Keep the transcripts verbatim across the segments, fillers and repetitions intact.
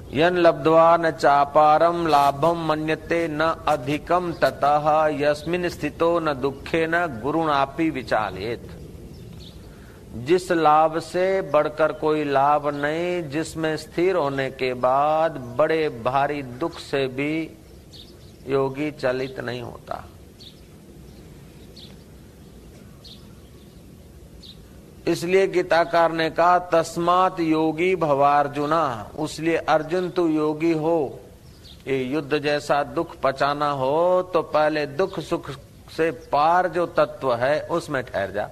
यन लब्ध्वा न चापारम लाभम मन्यते न अधिकम ततः यस्मिन स्थितो न दुखे न गुरुणापि विचालेत। जिस लाभ से बढ़कर कोई लाभ नहीं, जिसमें स्थिर होने के बाद बड़े भारी दुख से भी योगी चलित नहीं होता। इसलिए गीताकार ने कहा तस्मात् योगी भवार्जुना, उसलिए अर्जुन तू योगी हो। ये युद्ध जैसा दुख पचाना हो तो पहले दुख सुख से पार जो तत्व है उसमें ठहर जा।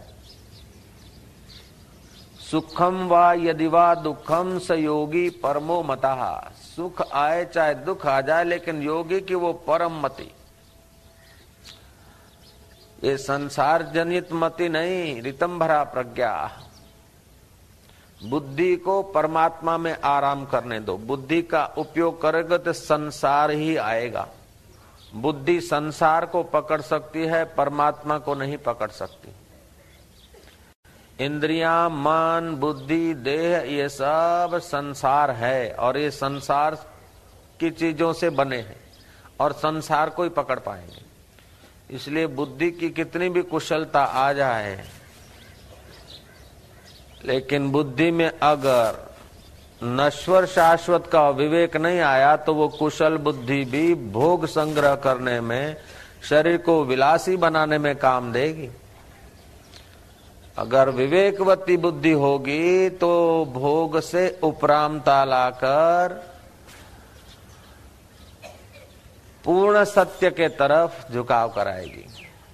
सुखम वा यदि वा दुखम स योगी परमो मतः। सुख आए चाहे दुख आ जाए, लेकिन योगी की वो परम मति, ये संसार जनित मति नहीं, रितंभरा प्रज्ञा। बुद्धि को परमात्मा में आराम करने दो। बुद्धि का उपयोग करेगा तो संसार ही आएगा। बुद्धि संसार को पकड़ सकती है, परमात्मा को नहीं पकड़ सकती। इंद्रियां, मन, बुद्धि, देह, ये सब संसार है और ये संसार की चीजों से बने हैं और संसार को ही पकड़ पाएंगे। इसलिए बुद्धि की कितनी भी कुशलता आ जाए, लेकिन बुद्धि में अगर नश्वर शाश्वत का विवेक नहीं आया तो वो कुशल बुद्धि भी भोग संग्रह करने में, शरीर को विलासी बनाने में काम देगी। अगर विवेकवती बुद्धि होगी तो भोग से उपरामता लाकर पूर्ण सत्य के तरफ झुकाव कराएगी।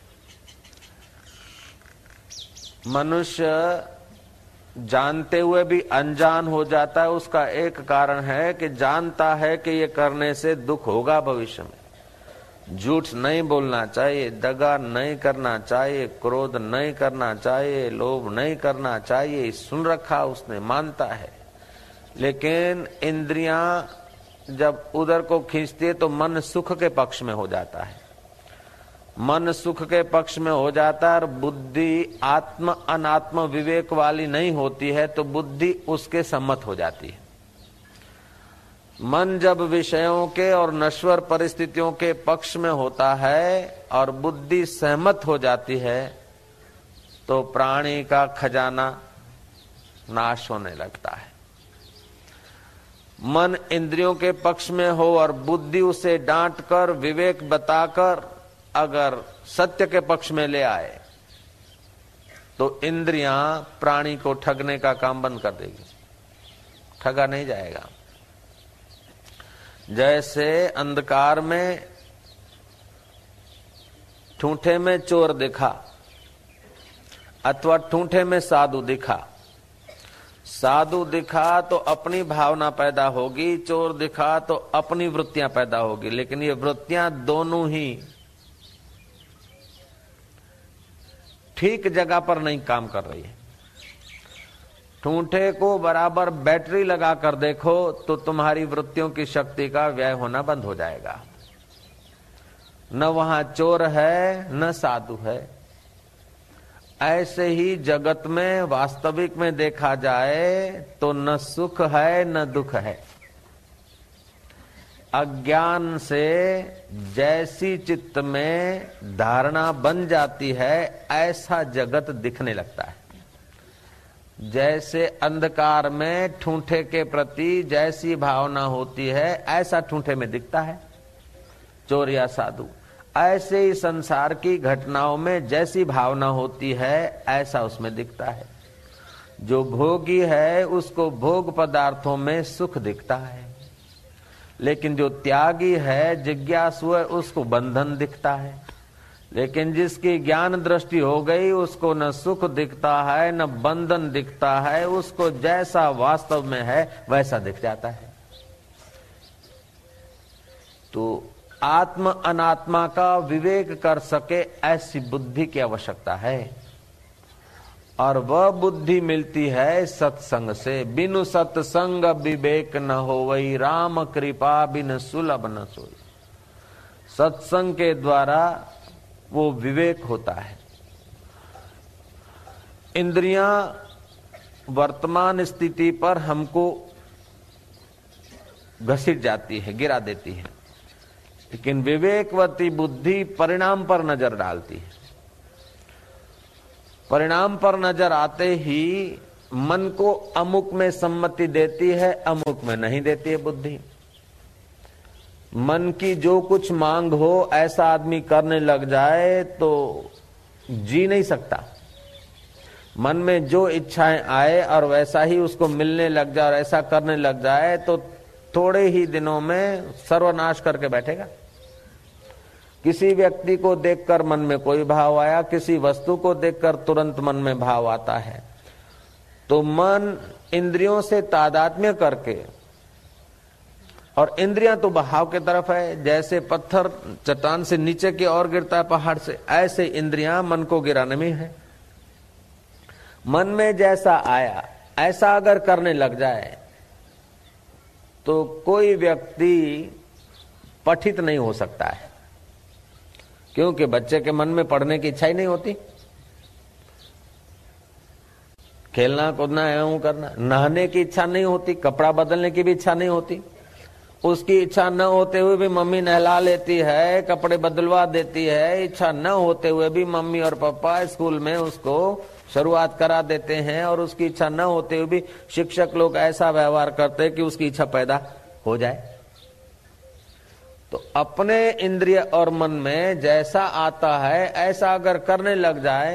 मनुष्य जानते हुए भी अनजान हो जाता है। उसका एक कारण है कि जानता है कि ये करने से दुख होगा भविष्य में। झूठ नहीं बोलना चाहिए, दगा नहीं करना चाहिए, क्रोध नहीं करना चाहिए, लोभ नहीं करना चाहिए, सुन रखा उसने, मानता है। लेकिन इंद्रियां जब उधर को खींचती है तो मन सुख के पक्ष में हो जाता है। मन सुख के पक्ष में हो जाता है और बुद्धि आत्म अनात्म विवेक वाली नहीं होती है तो बुद्धि उसके सम्मत हो जाती है। मन जब विषयों के और नश्वर परिस्थितियों के पक्ष में होता है और बुद्धि सहमत हो जाती है तो प्राणी का खजाना नाश होने लगता है। मन इंद्रियों के पक्ष में हो और बुद्धि उसे डांट कर, विवेक बताकर अगर सत्य के पक्ष में ले आए तो इंद्रियां प्राणी को ठगने का काम बंद कर देगी, ठगा नहीं जाएगा। जैसे अंधकार में ठूंठे में चोर दिखा अथवा ठूंठे में साधु दिखा, साधु दिखा तो अपनी भावना पैदा होगी, चोर दिखा तो अपनी वृत्तियां पैदा होगी। लेकिन ये वृत्तियां दोनों ही ठीक जगह पर नहीं काम कर रही है। ठूंठे को बराबर बैटरी लगा कर देखो तो तुम्हारी वृत्तियों की शक्ति का व्यय होना बंद हो जाएगा। न वहां चोर है न साधु है। ऐसे ही जगत में वास्तविक में देखा जाए तो न सुख है न दुख है। अज्ञान से जैसी चित्त में धारणा बन जाती है ऐसा जगत दिखने लगता है। जैसे अंधकार में ठूंठे के प्रति जैसी भावना होती है ऐसा ठूंठे में दिखता है चोर या साधु। ऐसे ही संसार की घटनाओं में जैसी भावना होती है ऐसा उसमें दिखता है। जो भोगी है उसको भोग पदार्थों में सुख दिखता है, लेकिन जो त्यागी है, जिज्ञासु है, उसको बंधन दिखता है। लेकिन जिसकी ज्ञान दृष्टि हो गई उसको न सुख दिखता है न बंधन दिखता है, उसको जैसा वास्तव में है वैसा दिख जाता है। तो आत्म अनात्मा का विवेक कर सके ऐसी बुद्धि की आवश्यकता है और वह बुद्धि मिलती है सत्संग से। बिनु सत्संग विवेक न होवई, राम कृपा बिन सुलभ न सोई। सत्संग के द्वारा वो विवेक होता है। इंद्रियां वर्तमान स्थिति पर हमको घसीट जाती है, गिरा देती है। लेकिन विवेकवती बुद्धि परिणाम पर नजर डालती है। परिणाम पर नजर आते ही मन को अमुक में सम्मति देती है, अमुक में नहीं देती है बुद्धि। मन की जो कुछ मांग हो ऐसा आदमी करने लग जाए तो जी नहीं सकता। मन में जो इच्छाएं आए और वैसा ही उसको मिलने लग जाए और ऐसा करने लग जाए तो थोड़े ही दिनों में सर्वनाश करके बैठेगा। किसी व्यक्ति को देखकर मन में कोई भाव आया, किसी वस्तु को देखकर तुरंत मन में भाव आता है, तो मन इंद्रियों से तादात्म्य करके, और इंद्रियां तो बहाव की तरफ है, जैसे पत्थर चट्टान से नीचे की ओर गिरता है पहाड़ से, ऐसे इंद्रियां मन को गिराने में है। मन में जैसा आया ऐसा अगर करने लग जाए तो कोई व्यक्ति पठित नहीं हो सकता है, क्योंकि बच्चे के मन में पढ़ने की इच्छा ही नहीं होती। खेलना कूदना एवं करना, नहाने की इच्छा नहीं होती, कपड़ा बदलने की भी इच्छा नहीं होती। उसकी इच्छा न होते हुए भी मम्मी नहला लेती है, कपड़े बदलवा देती है। इच्छा न होते हुए भी मम्मी और पापा स्कूल में उसको शुरुआत करा देते हैं, और उसकी इच्छा न होते हुए भी शिक्षक लोग ऐसा व्यवहार करते हैं कि उसकी इच्छा पैदा हो जाए। तो अपने इंद्रिय और मन में जैसा आता है ऐसा अगर करने लग जाए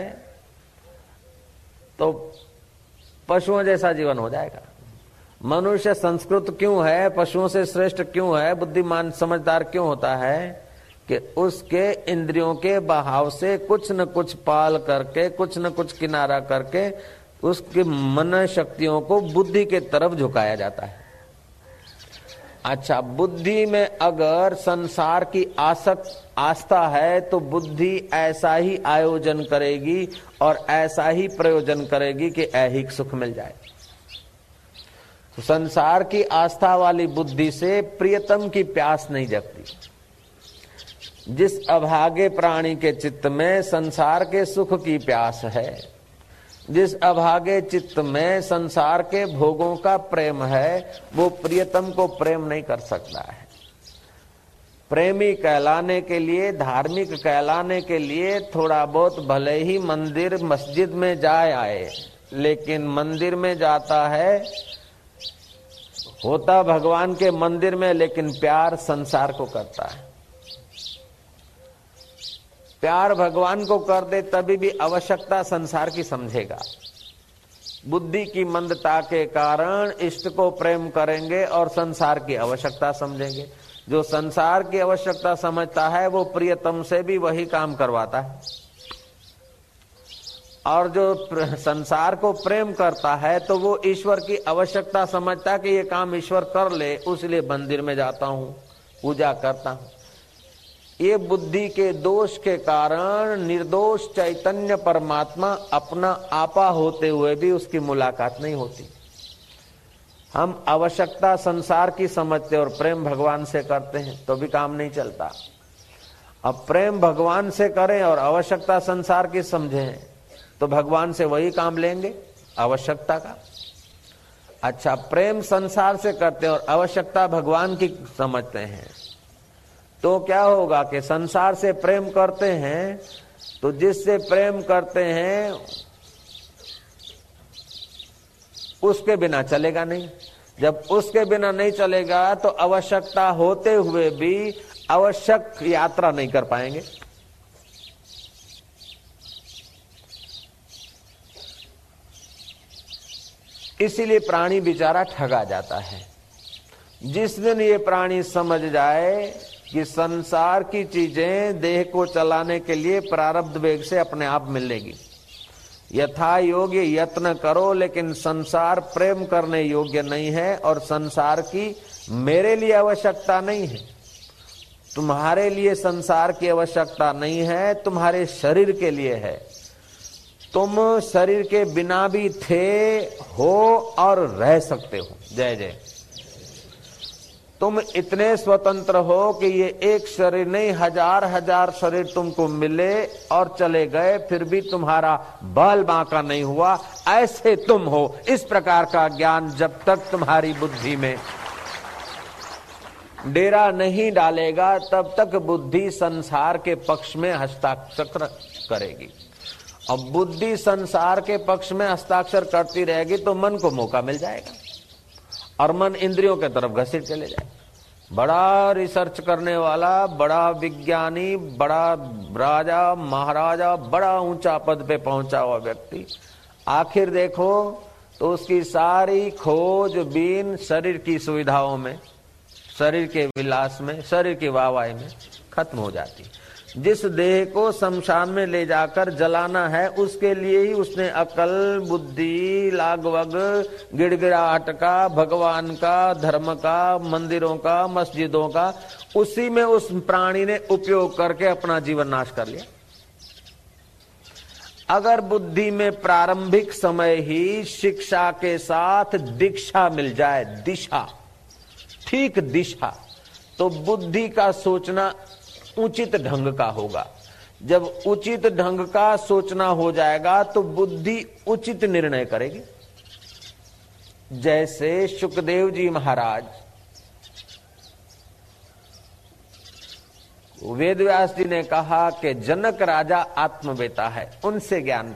तो पशुओं जैसा जीवन हो जाएगा। मनुष्य संस्कृत क्यों है, पशुओं से श्रेष्ठ क्यों है, बुद्धिमान समझदार क्यों होता है कि उसके इंद्रियों के बहाव से कुछ न कुछ पाल करके, कुछ न कुछ किनारा करके उसके मन शक्तियों को बुद्धि के तरफ झुकाया जाता है। अच्छा, बुद्धि में अगर संसार की आसक्त आस्था है तो बुद्धि ऐसा ही आयोजन करेगी और ऐसा ही प्रयोजन करेगी कि ऐहिक सुख मिल जाए। तो संसार की आस्था वाली बुद्धि से प्रियतम की प्यास नहीं जगती। जिस अभागे प्राणी के चित्त में संसार के सुख की प्यास है, जिस अभागे चित्त में संसार के भोगों का प्रेम है, वो प्रियतम को प्रेम नहीं कर सकता है। प्रेमी कहलाने के लिए, धार्मिक कहलाने के लिए थोड़ा बहुत भले ही मंदिर मस्जिद में जाए आए, लेकिन मंदिर में जाता है, होता भगवान के मंदिर में, लेकिन प्यार संसार को करता है। प्यार भगवान को कर दे तभी भी आवश्यकता संसार की समझेगा। बुद्धि की मंदता के कारण इष्ट को प्रेम करेंगे और संसार की आवश्यकता समझेंगे। जो संसार की आवश्यकता समझता है वो प्रियतम से भी वही काम करवाता है, और जो संसार को प्रेम करता है तो वो ईश्वर की आवश्यकता समझता है कि ये काम ईश्वर कर ले, उसलिए मंदिर में जाता हूँ, पूजा करता हूँ। ये बुद्धि के दोष के कारण निर्दोष चैतन्य परमात्मा अपना आपा होते हुए भी उसकी मुलाकात नहीं होती। हम आवश्यकता संसार की समझते और प्रेम भगवान से करते हैं तो भी काम नहीं चलता। अब प्रेम भगवान से करें और आवश्यकता संसार की समझें तो भगवान से वही काम लेंगे आवश्यकता का। अच्छा, प्रेम संसार से करते हैं और आवश्यकता भगवान की समझते हैं तो क्या होगा कि संसार से प्रेम करते हैं तो जिससे प्रेम करते हैं उसके बिना चलेगा नहीं। जब उसके बिना नहीं चलेगा तो आवश्यकता होते हुए भी आवश्यक यात्रा नहीं कर पाएंगे। इसीलिए प्राणी बेचारा ठगा जाता है। जिस दिन ये प्राणी समझ जाए कि संसार की चीजें देह को चलाने के लिए प्रारब्ध वेग से अपने आप मिलेगी, यथा योग्य यत्न करो, लेकिन संसार प्रेम करने योग्य नहीं है और संसार की मेरे लिए आवश्यकता नहीं है। तुम्हारे लिए संसार की आवश्यकता नहीं है, तुम्हारे शरीर के लिए है। तुम शरीर के बिना भी थे, हो और रह सकते हो। जय जय। तुम इतने स्वतंत्र हो कि ये एक शरीर नहीं, हजार हजार शरीर तुमको मिले और चले गए, फिर भी तुम्हारा बाल बांका नहीं हुआ। ऐसे तुम हो। इस प्रकार का ज्ञान जब तक तुम्हारी बुद्धि में डेरा नहीं डालेगा तब तक बुद्धि संसार के पक्ष में हस्ताक्षर करेगी। अब बुद्धि संसार के पक्ष में हस्ताक्षर करती रहेगी तो मन को मौका मिल जाएगा और मन इंद्रियों के तरफ घसीट चले जाएगा। बड़ा रिसर्च करने वाला, बड़ा विज्ञानी, बड़ा राजा महाराजा, बड़ा ऊंचा पद पे पहुंचा हुआ व्यक्ति, आखिर देखो तो उसकी सारी खोज बीन शरीर की सुविधाओं में, शरीर के विलास में, शरीर की वाहवाही में खत्म हो जाती। जिस देह को शमशान में ले जाकर जलाना है उसके लिए ही उसने अकल, बुद्धि, लागवग, गिड़गिड़ाहट का, भगवान का, धर्म का, मंदिरों का, मस्जिदों का, उसी में उस प्राणी ने उपयोग करके अपना जीवन नाश कर लिया। अगर बुद्धि में प्रारंभिक समय ही शिक्षा के साथ दीक्षा मिल जाए, दिशा, ठीक दिशा, तो बुद्धि का सोचना उचित ढंग का होगा। जब उचित ढंग का सोचना हो जाएगा तो बुद्धि उचित निर्णय करेगी। जैसे शुकदेव जी महाराज वेदव्यास जी ने कहा कि जनक राजा आत्मवेता है, उनसे ज्ञान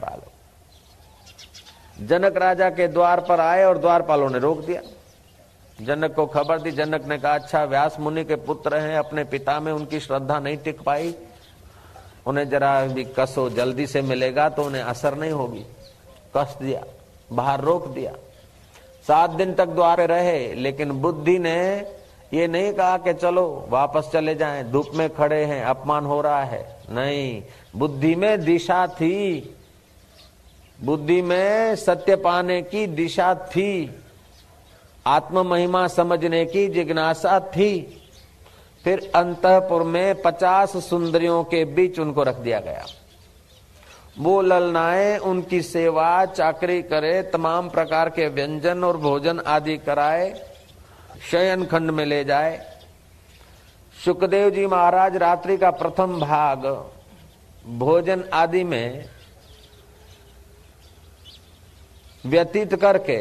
पालो। जनक राजा के द्वार पर आए और द्वारपालों ने रोक दिया। जनक को खबर दी। जनक ने कहा, अच्छा व्यास मुनि के पुत्र हैं, अपने पिता में उनकी श्रद्धा नहीं टिक पाई, उन्हें जरा भी कसो, जल्दी से मिलेगा तो उन्हें असर नहीं होगी। कस दिया, बाहर रोक दिया। सात दिन तक द्वार पे रहे, लेकिन बुद्धि ने ये नहीं कहा कि चलो वापस चले जाएं, धूप में खड़े हैं, अपमान हो रहा है। नहीं, बुद्धि में दिशा थी, बुद्धि में सत्य पाने की दिशा थी, आत्म महिमा समझने की जिज्ञासा थी। फिर अंतःपुर में पचास सुंदरियों के बीच उनको रख दिया गया। वो ललनाएं उनकी सेवा चाकरी करे, तमाम प्रकार के व्यंजन और भोजन आदि कराए, शयन खंड में ले जाए। शुकदेव जी महाराज रात्रि का प्रथम भाग भोजन आदि में व्यतीत करके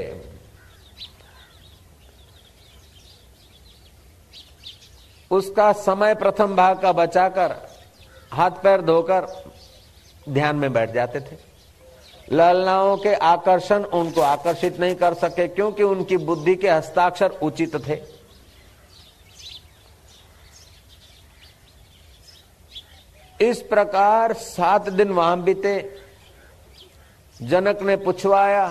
उसका समय प्रथम भाग का बचाकर हाथ पैर धोकर ध्यान में बैठ जाते थे। ललनाओं के आकर्षण उनको आकर्षित नहीं कर सके क्योंकि उनकी बुद्धि के हस्ताक्षर उचित थे। इस प्रकार सात दिन वहां बीते। जनक ने पूछवाया,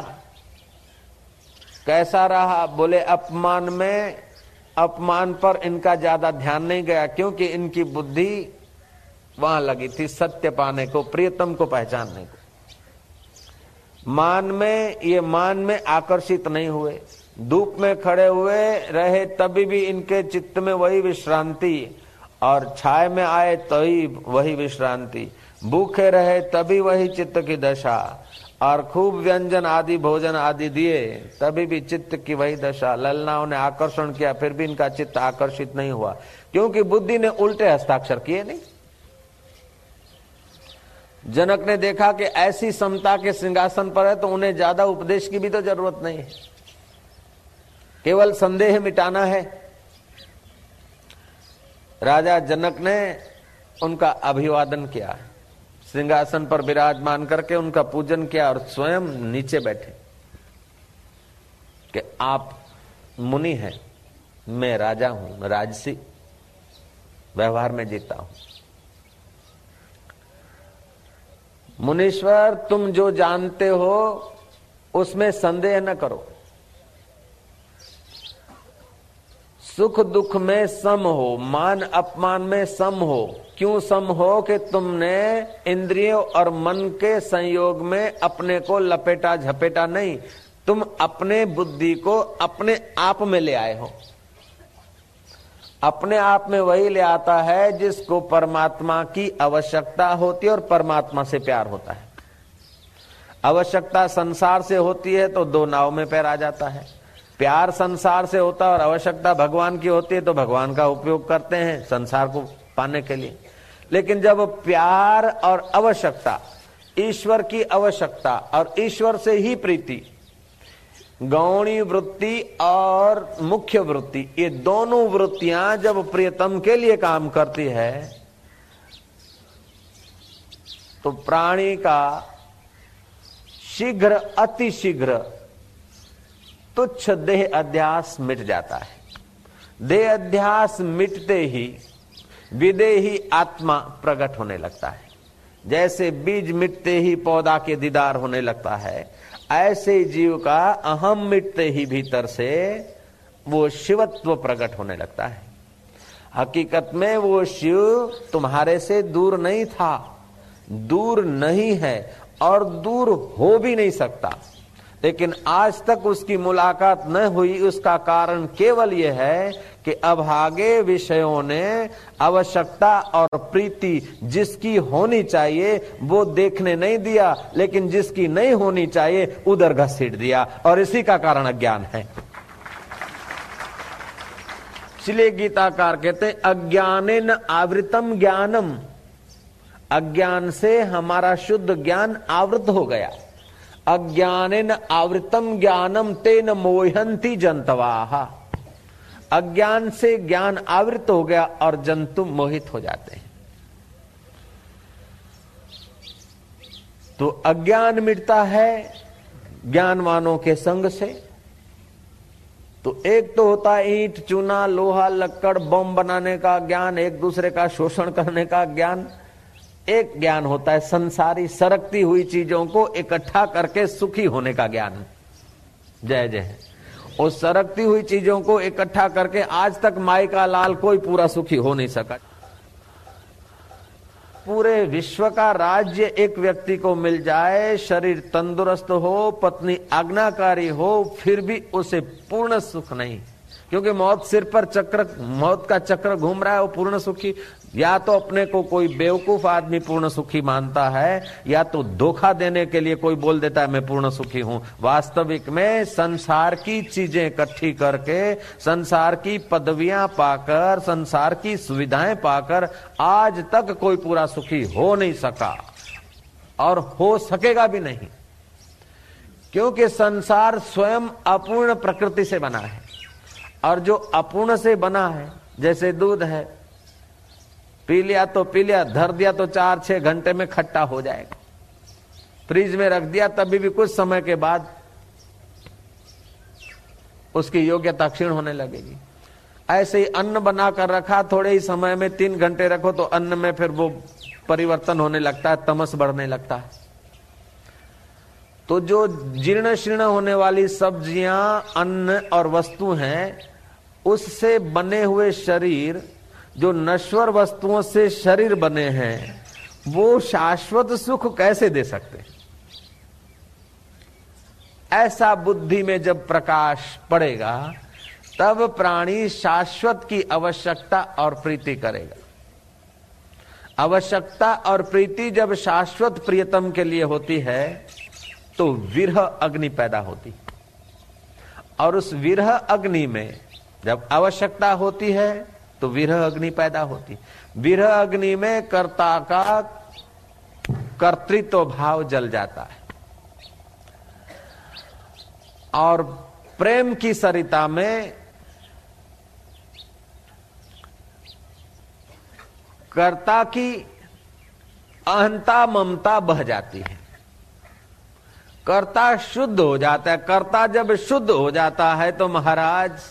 कैसा रहा? बोले, अपमान में अपमान पर इनका ज्यादा ध्यान नहीं गया क्योंकि इनकी बुद्धि वहां लगी थी सत्य पाने को, प्रियतम को पहचानने को। मान में ये मान में आकर्षित नहीं हुए। धूप में खड़े हुए रहे तभी भी इनके चित्त में वही विश्रांति, और छाए में आए तभी वही विश्रांति। भूखे रहे तभी वही चित्त की दशा, और खूब व्यंजन आदि भोजन आदि दिए तभी भी चित्त की वही दशा। ललनाओं ने आकर्षण किया फिर भी इनका चित्त आकर्षित नहीं हुआ क्योंकि बुद्धि ने उल्टे हस्ताक्षर किए नहीं। जनक ने देखा कि ऐसी समता के सिंहासन पर है तो उन्हें ज्यादा उपदेश की भी तो जरूरत नहीं है, केवल संदेह मिटाना है। राजा जनक ने उनका अभिवादन किया, सिंहासन पर विराजमान करके उनका पूजन किया और स्वयं नीचे बैठे कि आप मुनि हैं, मैं राजा हूं, राजसी व्यवहार में जीता हूं। मुनीश्वर, तुम जो जानते हो उसमें संदेह न करो। सुख दुख में सम हो, मान अपमान में सम हो। क्यों सम हो? कि तुमने इंद्रियों और मन के संयोग में अपने को लपेटा झपेटा नहीं, तुम अपने बुद्धि को अपने आप में ले आए हो। अपने आप में वही ले आता है जिसको परमात्मा की आवश्यकता होती है और परमात्मा से प्यार होता है। आवश्यकता संसार से होती है तो दो नाव में पैर आ जाता है, प्यार संसार से होता है और आवश्यकता भगवान की होती है तो भगवान का उपयोग करते हैं संसार को पाने के लिए। लेकिन जब प्यार और आवश्यकता, ईश्वर की आवश्यकता और ईश्वर से ही प्रीति, गौणी वृत्ति और मुख्य वृत्ति, ये दोनों वृत्तियां जब प्रियतम के लिए काम करती है तो प्राणी का शीघ्र अति शीघ्र तुच्छ देह अध्यास मिट जाता है। देह अध्यास मिटते ही विदेही आत्मा प्रकट होने लगता है। जैसे बीज मिटते ही पौधा के दीदार होने लगता है, ऐसे जीव का अहम मिटते ही भीतर से वो शिवत्व प्रकट होने लगता है। हकीकत में वो शिव तुम्हारे से दूर नहीं था, दूर नहीं है और दूर हो भी नहीं सकता, लेकिन आज तक उसकी मुलाकात न हुई। उसका कारण केवल यह है कि अभागे विषयों ने आवश्यकता और प्रीति जिसकी होनी चाहिए वो देखने नहीं दिया, लेकिन जिसकी नहीं होनी चाहिए उधर घसीट दिया, और इसी का कारण अज्ञान है। इसलिए गीताकार कहते हैं अज्ञानेन आवृतम ज्ञानम, अज्ञान से हमारा शुद्ध ज्ञान आवृत हो गया। अज्ञानेन आवृतम ज्ञानम तेन मोहंती जंतवाः, अज्ञान से ज्ञान आवृत हो गया और जंतु मोहित हो जाते हैं। तो अज्ञान मिटता है ज्ञानवानों के संग से। तो एक तो होता है ईंट चूना लोहा लक्कड़ बम बनाने का ज्ञान, एक दूसरे का शोषण करने का ज्ञान। एक ज्ञान होता है संसारी सरकती हुई चीजों को इकट्ठा करके सुखी होने का ज्ञान। जय जय। उस सरकती हुई चीजों को इकट्ठा करके आज तक माई का लाल कोई पूरा सुखी हो नहीं सका। पूरे विश्व का राज्य एक व्यक्ति को मिल जाए, शरीर तंदुरुस्त हो, पत्नी आज्ञाकारी हो, फिर भी उसे पूर्ण सुख नहीं, क्योंकि मौत सिर पर चक्र, मौत का चक्र घूम रहा है। वो पूर्ण सुखी या तो अपने को कोई बेवकूफ आदमी पूर्ण सुखी मानता है, या तो धोखा देने के लिए कोई बोल देता है मैं पूर्ण सुखी हूं। वास्तविक में संसार की चीजें इकट्ठी करके, संसार की पदवियां पाकर, संसार की सुविधाएं पाकर आज तक कोई पूरा सुखी हो नहीं सका और हो सकेगा भी नहीं, क्योंकि संसार स्वयं अपूर्ण प्रकृति से बना है। और जो अपूर्ण से बना है, जैसे दूध है, पी लिया तो पी लिया, धर दिया तो चार छह घंटे में खट्टा हो जाएगा। फ्रिज में रख दिया तभी भी कुछ समय के बाद उसकी योग्यता क्षीण होने लगेगी। ऐसे ही अन्न बनाकर रखा, थोड़े ही समय में तीन घंटे रखो तो अन्न में फिर वो परिवर्तन होने लगता है, तमस बढ़ने लगता है। तो जो जीर्ण शीर्ण होने वाली सब्जियां, अन्न और वस्तु हैं, उससे बने हुए शरीर, जो नश्वर वस्तुओं से शरीर बने हैं, वो शाश्वत सुख कैसे दे सकते? ऐसा बुद्धि में जब प्रकाश पड़ेगा तब प्राणी शाश्वत की आवश्यकता और प्रीति करेगा। आवश्यकता और प्रीति जब शाश्वत प्रियतम के लिए होती है तो विरह अग्नि पैदा होती, और उस विरह अग्नि में जब आवश्यकता होती है तो विरह अग्नि पैदा होती। विरह अग्नि में कर्ता का कर्तृत्व भाव जल जाता है, और प्रेम की सरिता में कर्ता की अहंता ममता बह जाती है। कर्ता शुद्ध हो जाता है। कर्ता जब शुद्ध हो जाता है तो महाराज,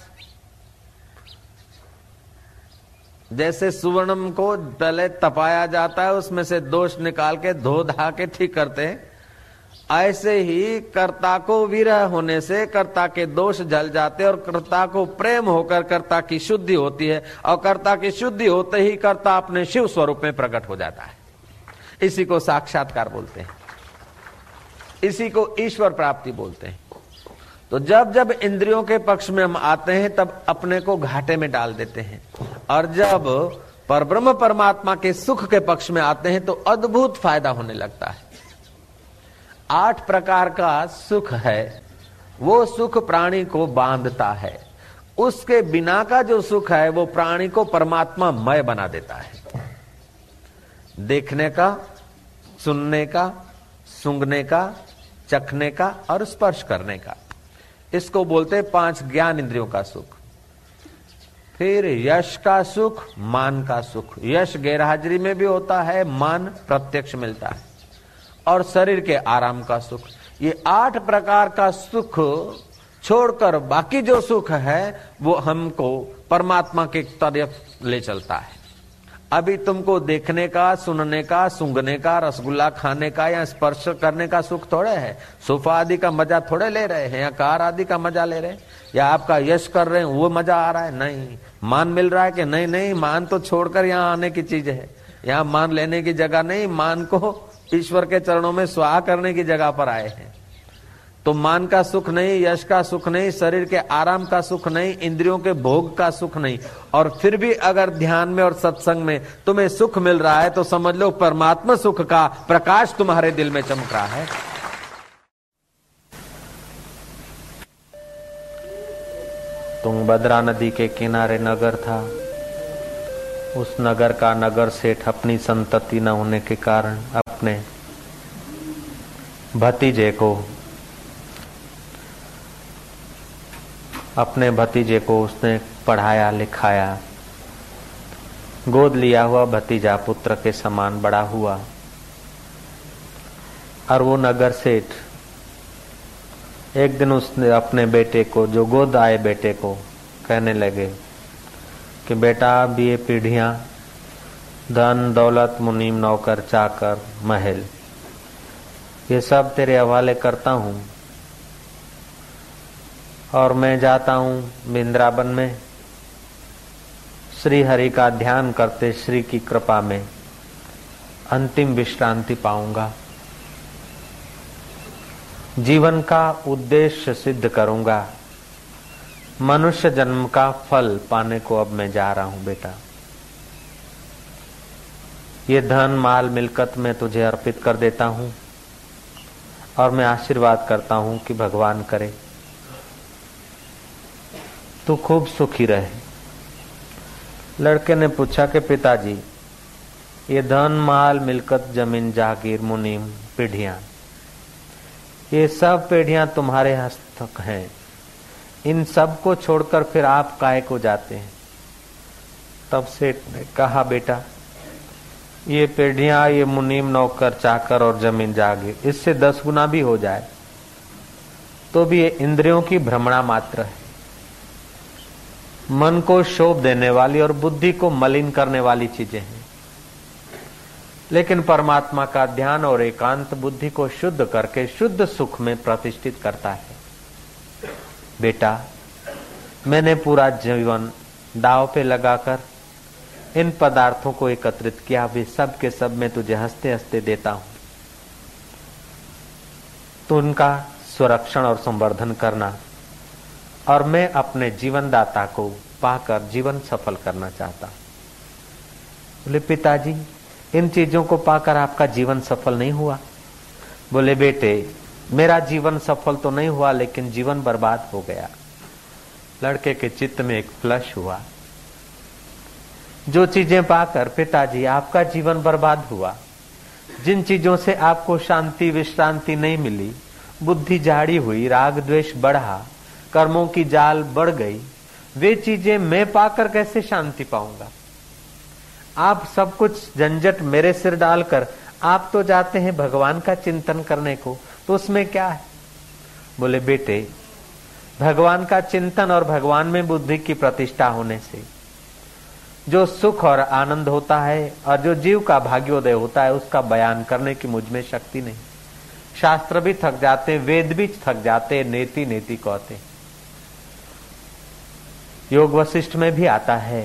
जैसे सुवर्णम को पहले तपाया जाता है, उसमें से दोष निकाल के धो धा के ठीक करते हैं, ऐसे ही कर्ता को विरह होने से कर्ता के दोष जल जाते और कर्ता को प्रेम होकर कर्ता की शुद्धि होती है, और कर्ता की शुद्धि होते ही कर्ता अपने शिव स्वरूप में प्रकट हो जाता है। इसी को साक्षात्कार बोलते हैं, इसी को ईश्वर प्राप्ति बोलते हैं। तो जब जब इंद्रियों के पक्ष में हम आते हैं तब अपने को घाटे में डाल देते हैं, और जब परब्रह्म परमात्मा के सुख के पक्ष में आते हैं तो अद्भुत फायदा होने लगता है। आठ प्रकार का सुख है, वो सुख प्राणी को बांधता है। उसके बिना का जो सुख है वो प्राणी को परमात्मा मय बना देता है। देखने का, सुनने का, सूंघने का, चखने का और स्पर्श करने का, इसको बोलते हैं पांच ज्ञान इंद्रियों का सुख। फिर यश का सुख, मान का सुख। यश गैरहाजिरी में भी होता है, मान प्रत्यक्ष मिलता है। और शरीर के आराम का सुख। ये आठ प्रकार का सुख छोड़कर बाकी जो सुख है वो हमको परमात्मा के तरफ ले चलता है। अभी तुमको देखने का, सुनने का, सूंघने का, रसगुल्ला खाने का या स्पर्श करने का सुख थोड़े है। सोफा आदि का मजा थोड़े ले रहे हैं, या कार आदि का मजा ले रहे हैं, या आपका यश कर रहे हैं वो मजा आ रहा है? नहीं। मान मिल रहा है कि नहीं? नहीं, मान तो छोड़कर यहाँ आने की चीज है। यहाँ मान लेने की जगह नहीं, मान को ईश्वर के चरणों में स्वाहा करने की जगह पर आए हैं। तो मान का सुख नहीं, यश का सुख नहीं, शरीर के आराम का सुख नहीं, इंद्रियों के भोग का सुख नहीं। और फिर भी अगर ध्यान में और सत्संग में तुम्हें सुख मिल रहा है तो समझ लो परमात्मा सुख का प्रकाश तुम्हारे दिल में चमक रहा है। तुंगभद्रा नदी के किनारे नगर था। उस नगर का नगर सेठ अपनी संतति न होने के कारण अपने भतीजे को अपने भतीजे को उसने पढ़ाया लिखाया। गोद लिया हुआ भतीजा पुत्र के समान बड़ा हुआ। और वो नगर सेठ एक दिन उसने अपने बेटे को, जो गोद आए बेटे को, कहने लगे कि बेटा अब ये पीढ़ियां धन दौलत मुनीम नौकर चाकर महल ये सब तेरे हवाले करता हूं और मैं जाता हूं वृंदावन में श्री हरि का ध्यान करते श्री की कृपा में अंतिम विश्रांति पाऊंगा। जीवन का उद्देश्य सिद्ध करूंगा। मनुष्य जन्म का फल पाने को अब मैं जा रहा हूं बेटा। ये धन माल मिल्कत मैं तुझे अर्पित कर देता हूं और मैं आशीर्वाद करता हूं कि भगवान करे तू खूब सुखी रहे। लड़के ने पूछा कि पिताजी ये धन माल मिल्कत जमीन जागीर मुनीम पीढ़ियां ये सब पीढ़ियां तुम्हारे हस्तक हैं, इन सब को छोड़कर फिर आप काहे को जाते हैं? तब सेठ ने कहा बेटा ये पीढ़ियां ये मुनीम नौकर चाकर और जमीन जागीर इससे दस गुना भी हो जाए तो भी ये इंद्रियों की भ्रमणा मात्र है। मन को शोभ देने वाली और बुद्धि को मलिन करने वाली चीजें हैं। लेकिन परमात्मा का ध्यान और एकांत बुद्धि को शुद्ध करके शुद्ध सुख में प्रतिष्ठित करता है। बेटा मैंने पूरा जीवन दांव पे लगाकर इन पदार्थों को एकत्रित किया, वे सब के सब मैं तुझे हंसते हंसते देता हूं। तो उनका संरक्षण और संवर्धन करना और मैं अपने जीवन दाता को पाकर जीवन सफल करना चाहता। बोले पिताजी इन चीजों को पाकर आपका जीवन सफल नहीं हुआ? बोले बेटे मेरा जीवन सफल तो नहीं हुआ लेकिन जीवन बर्बाद हो गया। लड़के के चित्त में एक फ्लश हुआ। जो चीजें पाकर पिताजी आपका जीवन बर्बाद हुआ, जिन चीजों से आपको शांति विश्रांति नहीं मिली, बुद्धि जाड़ी हुई, राग द्वेष बढ़ा, कर्मों की जाल बढ़ गई, वे चीजें मैं पाकर कैसे शांति पाऊंगा? आप सब कुछ झंझट मेरे सिर डालकर आप तो जाते हैं भगवान का चिंतन करने को, तो उसमें क्या है? बोले बेटे भगवान का चिंतन और भगवान में बुद्धि की प्रतिष्ठा होने से जो सुख और आनंद होता है और जो जीव का भाग्योदय होता है उसका बयान करने की मुझ में शक्ति नहीं। शास्त्र भी थक जाते, वेद भी थक जाते, नेति नेति कहते। योग वशिष्ठ में भी आता है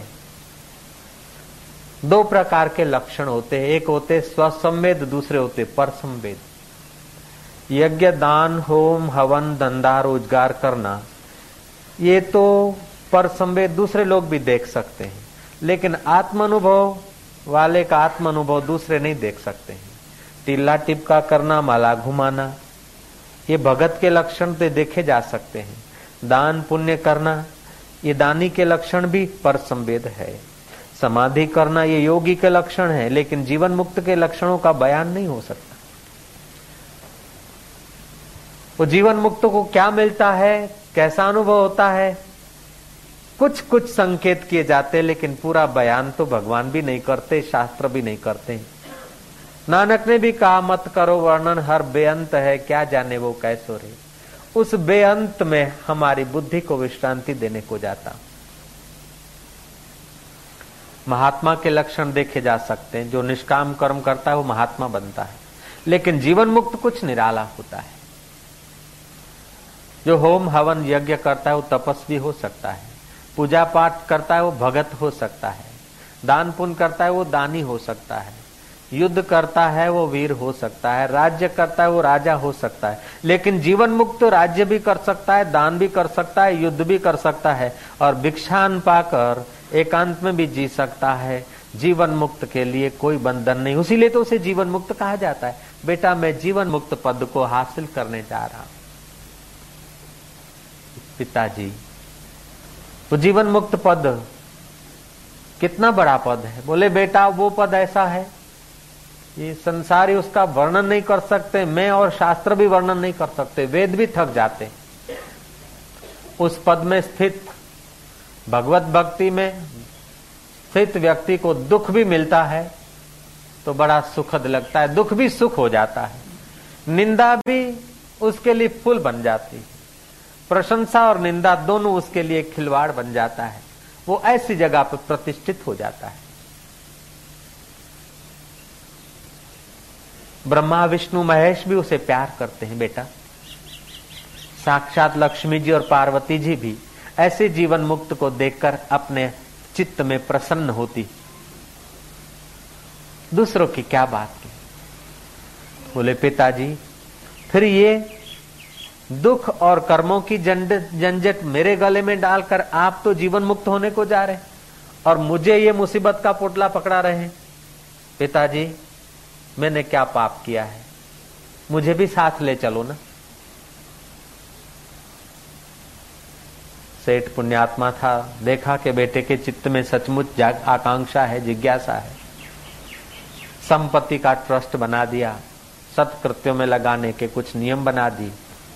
दो प्रकार के लक्षण होते हैं, एक होते स्वसंवेद, दूसरे होते पर संवेद। यज्ञ दान होम हवन धंधा रोजगार करना ये तो पर संवेद दूसरे लोग भी देख सकते हैं, लेकिन आत्म अनुभव वाले का आत्म अनुभव दूसरे नहीं देख सकते हैं। टिल्ला टिपका करना, माला घुमाना ये भगत के लक्षण तो देखे जा सकते हैं। दान पुण्य करना ये दानी के लक्षण भी पर संवेद है। समाधि करना ये योगी के लक्षण है, लेकिन जीवन मुक्त के लक्षणों का बयान नहीं हो सकता। वो जीवन मुक्त को क्या मिलता है, कैसा अनुभव होता है, कुछ कुछ संकेत किए जाते, लेकिन पूरा बयान तो भगवान भी नहीं करते, शास्त्र भी नहीं करते। नानक ने भी कहा, मत करो वर्णन, हर बेअंत है, क्या जाने वो कैसो रे। उस बेअंत में हमारी बुद्धि को विश्रांति देने को जाता। महात्मा के लक्षण देखे जा सकते हैं। जो निष्काम कर्म करता है वो महात्मा बनता है, लेकिन जीवन मुक्त कुछ निराला होता है। जो होम हवन यज्ञ करता है वो तपस्वी हो सकता है, पूजा पाठ करता है वो भगत हो सकता है, दान पुण्य करता है वो दानी हो सकता है, युद्ध करता है वो वीर हो सकता है, राज्य करता है वो राजा हो सकता है। लेकिन जीवन मुक्त राज्य भी कर सकता है, दान भी कर सकता है, युद्ध भी कर सकता है, और भिक्षान पाकर एकांत में भी जी सकता है। जीवन मुक्त के लिए कोई बंधन नहीं, उसीलिए तो उसे जीवन मुक्त कहा जाता है। बेटा, मैं जीवन मुक्त पद को हासिल करने जा रहा हूं। पिताजी, वो जीवन मुक्त पद कितना बड़ा पद है? बोले बेटा, वो पद ऐसा है, ये संसारी उसका वर्णन नहीं कर सकते, मैं और शास्त्र भी वर्णन नहीं कर सकते, वेद भी थक जाते। उस पद में स्थित, भगवत भक्ति में स्थित व्यक्ति को दुख भी मिलता है तो बड़ा सुखद लगता है, दुख भी सुख हो जाता है, निंदा भी उसके लिए फूल बन जाती है, प्रशंसा और निंदा दोनों उसके लिए खिलवाड़ बन जाता है। वो ऐसी जगह पर प्रतिष्ठित हो जाता है। ब्रह्मा विष्णु महेश भी उसे प्यार करते हैं। बेटा, साक्षात लक्ष्मी जी और पार्वती जी भी ऐसे जीवन मुक्त को देखकर अपने चित्त में प्रसन्न होती। दूसरों की क्या बात की। बोले पिताजी, फिर ये दुख और कर्मों की झंझट मेरे गले में डालकर आप तो जीवन मुक्त होने को जा रहे हैं और मुझे ये मुसीबत का पोटला पकड़ा रहे हैं। पिताजी, मैंने क्या पाप किया है, मुझे भी साथ ले चलो ना। सेठ पुण्यात्मा था, देखा कि बेटे के चित्त में सचमुच आकांक्षा है, जिज्ञासा है, संपत्ति का ट्रस्ट बना दिया, सत्कृत्यों में लगाने के कुछ नियम बना दिए।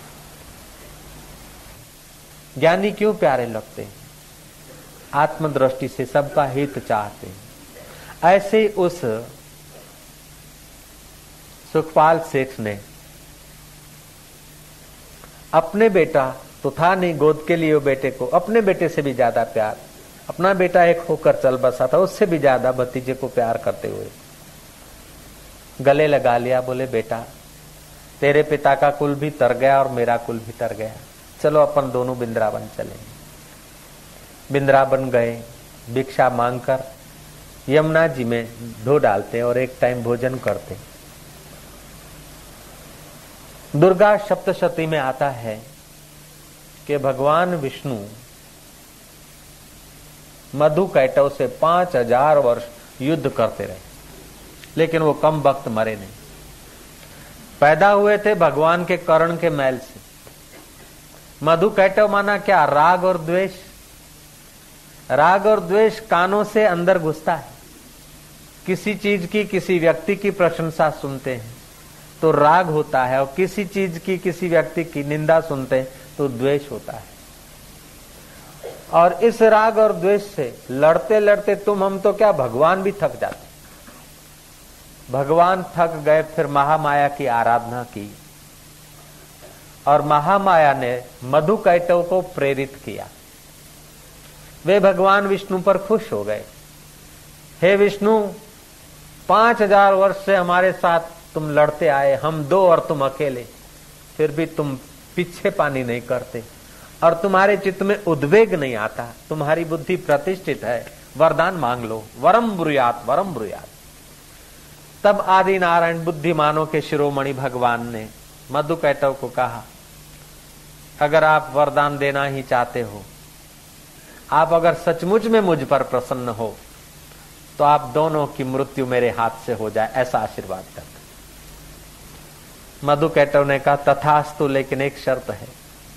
ज्ञानी क्यों प्यारे लगते हैं? आत्मदृष्टि से सबका हित चाहते हैं। ऐसे उस सुखपाल सेठ ने अपने बेटा तो था नहीं, गोद के लिए बेटे को अपने बेटे से भी ज्यादा प्यार, अपना बेटा एक होकर चल बसा था, उससे भी ज्यादा भतीजे को प्यार करते हुए गले लगा लिया। बोले बेटा, तेरे पिता का कुल भी तर गया और मेरा कुल भी तर गया, चलो अपन दोनों वृंदावन चले। वृंदावन गए, भिक्षा मांगकर यमुना जी में धो डालते और एक टाइम भोजन करते। दुर्गा सप्तशती में आता है कि भगवान विष्णु मधु कैटव से पांच हजार वर्ष युद्ध करते रहे, लेकिन वो कम वक्त मरे नहीं। पैदा हुए थे भगवान के कर्ण के मैल से। मधु कैटव माना क्या? राग और द्वेष। राग और द्वेष कानों से अंदर घुसता है। किसी चीज की, किसी व्यक्ति की प्रशंसा सुनते हैं तो राग होता है, और किसी चीज की, किसी व्यक्ति की निंदा सुनते हैं तो द्वेष होता है। और इस राग और द्वेष से लड़ते लड़ते तुम हम तो क्या, भगवान भी थक जाते। भगवान थक गए, फिर महामाया की आराधना की और महामाया ने मधु कैटव को प्रेरित किया। वे भगवान विष्णु पर खुश हो गए। हे विष्णु, पांच हजार वर्ष से हमारे साथ तुम लड़ते आए, हम दो और तुम अकेले, फिर भी तुम पीछे पानी नहीं करते और तुम्हारे चित्त में उद्वेग नहीं आता, तुम्हारी बुद्धि प्रतिष्ठित है, वरदान मांग लो, वरम ब्रूयात वरम ब्रूयात। तब आदि नारायण बुद्धिमानों के शिरोमणि भगवान ने मधु कैटव को कहा, अगर आप वरदान देना ही चाहते हो, आप अगर सचमुच में मुझ पर प्रसन्न हो तो आप दोनों की मृत्यु मेरे हाथ से हो जाए, ऐसा आशीर्वाद करते। मधु कैटव ने कहा तथास्तु, लेकिन एक शर्त है,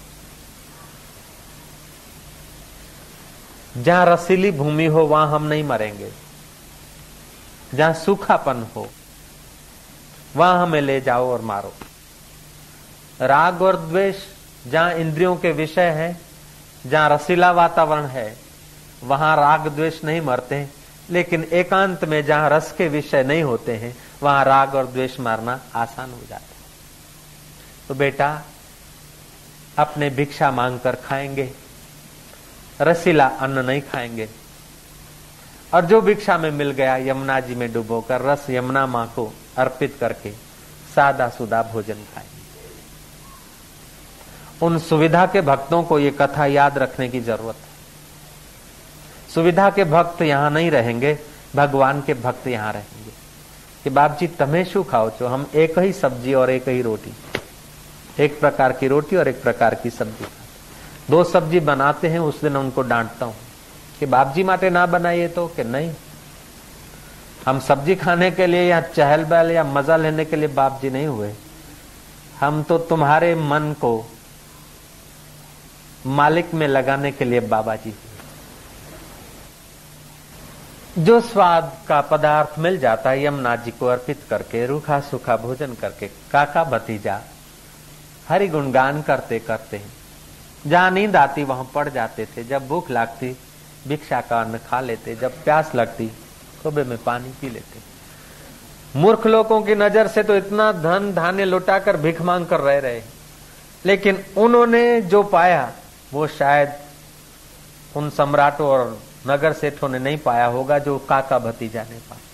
जहां रसीली भूमि हो वहां हम नहीं मरेंगे, जहां सूखापन हो वहां हमें ले जाओ और मारो। राग और द्वेष जहां इंद्रियों के विषय है, जहां रसीला वातावरण है, वहां राग द्वेष नहीं मरते, लेकिन एकांत में जहां रस के विषय नहीं होते हैं वहां राग और द्वेष मारना आसान हो जाता है। तो बेटा अपने भिक्षा मांगकर खाएंगे, रसीला अन्न नहीं खाएंगे, और जो भिक्षा में मिल गया यमुना जी में डुबोकर रस यमुना मां को अर्पित करके सादा सुदा भोजन खाएंगे। उन सुविधा के भक्तों को ये कथा याद रखने की जरूरत है। सुविधा के भक्त यहां नहीं रहेंगे, भगवान के भक्त यहां रहेंगे कि बाप जी तमे शू खाओ छो? हम एक ही सब्जी और एक ही रोटी, एक प्रकार की रोटी और एक प्रकार की सब्जी खाते। दो सब्जी बनाते हैं, उस दिन उनको डांटता हूं कि बाप जी माटे ना बनाइए, तो कि नहीं, हम सब्जी खाने के लिए या चहल बहल या मजा लेने के लिए बाप जी नहीं हुए, हम तो तुम्हारे मन को मालिक में लगाने के लिए बाबा जी। जो स्वाद का पदार्थ मिल जाता है यमुना जी को अर्पित करके, रूखा सूखा भोजन करके, काका भतीजा हरि गुणगान करते करते जहां नींद आती वहां पड़ जाते थे, जब भूख लगती भिक्षा का अन्न खा लेते, जब प्यास लगती कोबे में पानी पी लेते। मूर्ख लोगों की नजर से तो इतना धन धान्य लुटाकर भीख मांग कर रह रहे, लेकिन उन्होंने जो पाया वो शायद उन सम्राटों और नगर सेठों ने नहीं पाया होगा जो काका भतीजा ने पाया।